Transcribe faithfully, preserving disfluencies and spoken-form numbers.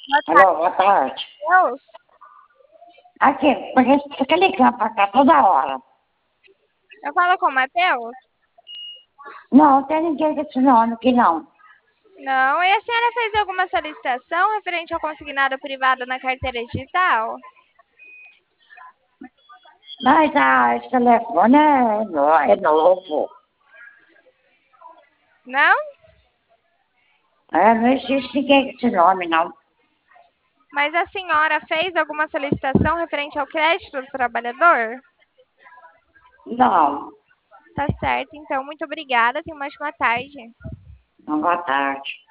Boa Alô, boa tarde. tarde. Aqui, porque você fica ligando pra cá toda hora. Eu falo com o Matheus? Não, não tem ninguém com esse nome aqui, não. Não. E a senhora fez alguma solicitação referente ao consignado privado na carteira digital? Mas ah, esse telefone é, no- é novo. Não? É, não existe ninguém com esse nome, não. Mas a senhora fez alguma solicitação referente ao crédito do trabalhador? Não, Tá certo, então. Muito obrigada. Tenha uma ótima tarde. não, boa tarde.